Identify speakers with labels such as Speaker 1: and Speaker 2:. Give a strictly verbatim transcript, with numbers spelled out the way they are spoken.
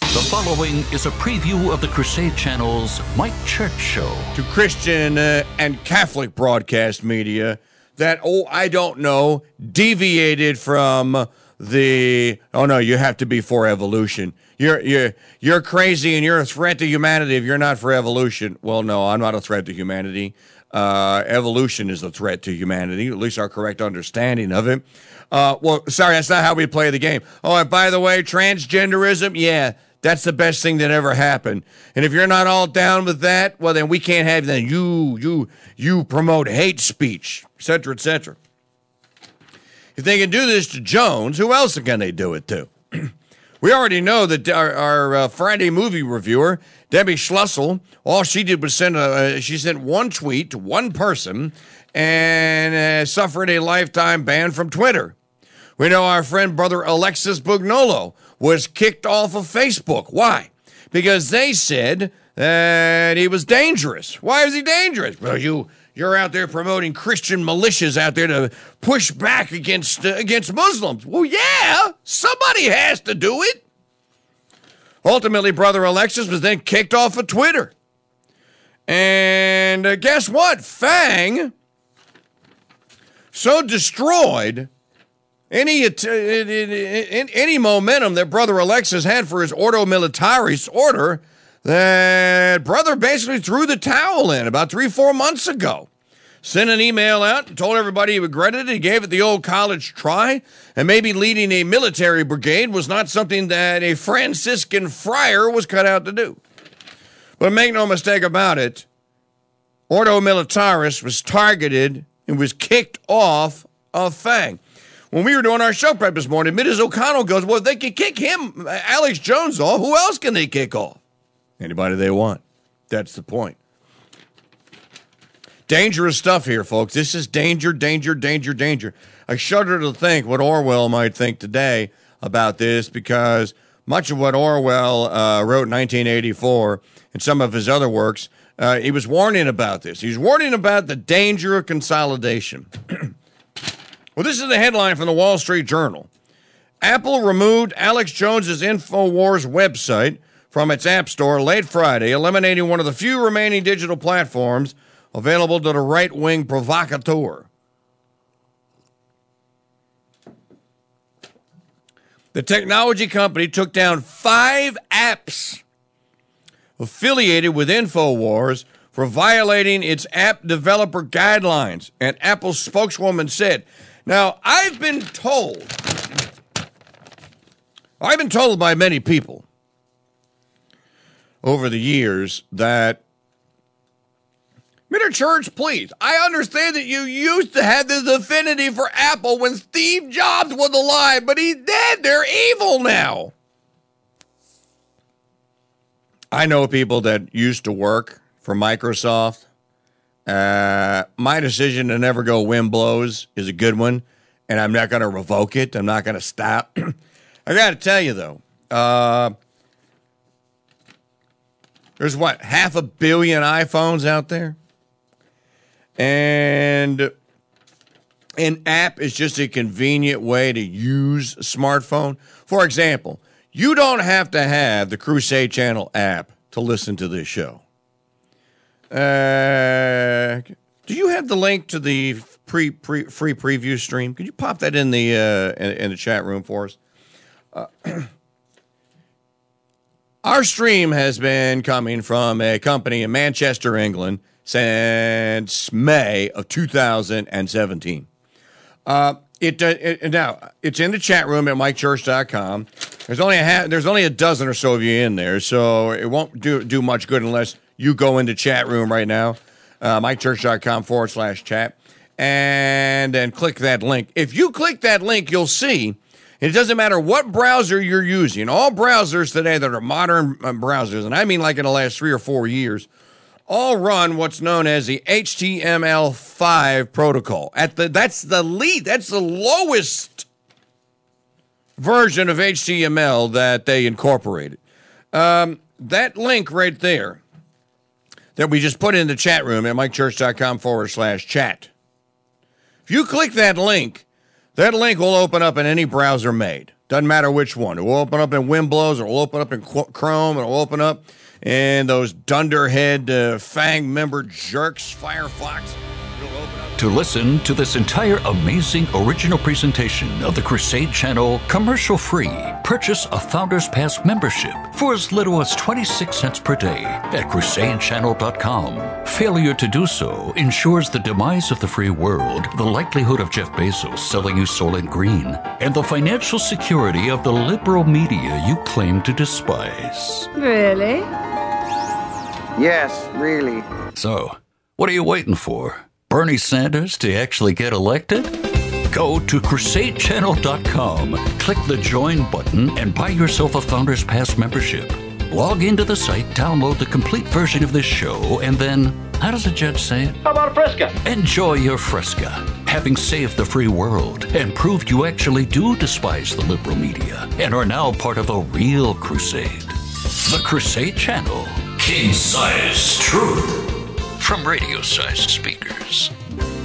Speaker 1: The following is a preview of the Crusade Channel's Mike Church Show.
Speaker 2: To Christian uh, and Catholic broadcast media that, oh, I don't know, deviated from the, oh no, you have to be for evolution. You're, you're, you're crazy and you're a threat to humanity if you're not for evolution. Well, no, I'm not a threat to humanity. Uh, evolution is a threat to humanity, at least our correct understanding of it. Uh, well, sorry, that's not how we play the game. Oh, and by the way, transgenderism, yeah, that's the best thing that ever happened. And if you're not all down with that, well, then we can't have that. You, you, you promote hate speech, et cetera, et cetera. If they can do this to Jones, who else can they do it to? We already know that our, our uh, Friday movie reviewer, Debbie Schlussel, all she did was send a, uh, she sent one tweet to one person and uh, suffered a lifetime ban from Twitter. We know our friend brother Alexis Bugnolo was kicked off of Facebook. Why? Because they said that he was dangerous. Why is he dangerous? Well, you, you're out there promoting Christian militias out there to push back against, uh, against Muslims. Well, yeah, somebody has to do it. Ultimately, brother Alexis was then kicked off of Twitter. And uh, guess what? Fang so destroyed Any any momentum that Brother Alexis had for his Ordo Militaris order that Brother basically threw the towel in about three, four months ago. Sent an email out and told everybody he regretted it. He gave it the old college try, and maybe leading a military brigade was not something that a Franciscan friar was cut out to do. But make no mistake about it, Ordo Militaris was targeted and was kicked off of Fang. When we were doing our show prep this morning, Miz O'Connell goes, well, if they can kick him, Alex Jones, off, who else can they kick off? Anybody they want. That's the point. Dangerous stuff here, folks. This is danger, danger, danger, danger. I shudder to think what Orwell might think today about this, because much of what Orwell uh, wrote in nineteen eighty-four and some of his other works, uh, he was warning about this. He was warning about the danger of consolidation. Well, this is the headline from the Wall Street Journal. Apple removed Alex Jones's InfoWars website from its App Store late Friday, eliminating one of the few remaining digital platforms available to the right-wing provocateur. The technology company took down five apps affiliated with InfoWars for violating its app developer guidelines, and Apple's spokeswoman said, now, I've been told, I've been told by many people over the years that, Mister Church, please, I understand that you used to have this affinity for Apple when Steve Jobs was alive, but he's dead. They're evil now. I know people that used to work for Microsoft. Uh, my decision to never go win blows is a good one, and I'm not going to revoke it. I'm not going to stop. I got to tell you, though, uh, there's, what, half a billion iPhones out there? And an app is just a convenient way to use a smartphone. For example, you don't have to have the Crusade Channel app to listen to this show. Uh, do you have the link to the pre, pre free preview stream? Could you pop that in the uh, in, in the chat room for us? Uh, our stream has been coming from a company in Manchester, England, since May of two thousand seventeen. Uh, it, uh, it now it's in the chat room at mike church dot com. There's only a ha- there's only a dozen or so of you in there, so it won't do do much good unless you go into chat room right now, uh, mike church dot com forward slash chat, and then click that link. If you click that link, you'll see it doesn't matter what browser you're using. All browsers today that are modern browsers, and I mean like in the last three or four years, all run what's known as the H T M L five protocol. At the that's the lead, that's the lowest version of H T M L that they incorporated. Um, that link right there that we just put in the chat room at mike church dot com forward slash chat. If you click that link, that link will open up in any browser made. Doesn't matter which one. It will open up in Wimblows, or it will open up in Chrome, or it will open up in those dunderhead, uh, fang-membered jerks, Firefox.
Speaker 1: To listen to this entire amazing original presentation of the Crusade Channel commercial-free, purchase a Founders Pass membership for as little as twenty-six cents per day at crusade channel dot com. Failure to do so ensures the demise of the free world, the likelihood of Jeff Bezos selling you Soylent Green, and the financial security of the liberal media you claim to despise.
Speaker 3: Really?
Speaker 4: Yes, really.
Speaker 1: So, what are you waiting for? Bernie Sanders to actually get elected? Go to crusade channel dot com, click the Join button, and buy yourself a Founders Pass membership. Log into the site, download the complete version of this show, and then, how does the judge say it?
Speaker 5: How about a Fresca?
Speaker 1: Enjoy your Fresca, having saved the free world and proved you actually do despise the liberal media and are now part of a real crusade. The Crusade Channel, king-size truth. From radio-sized speakers.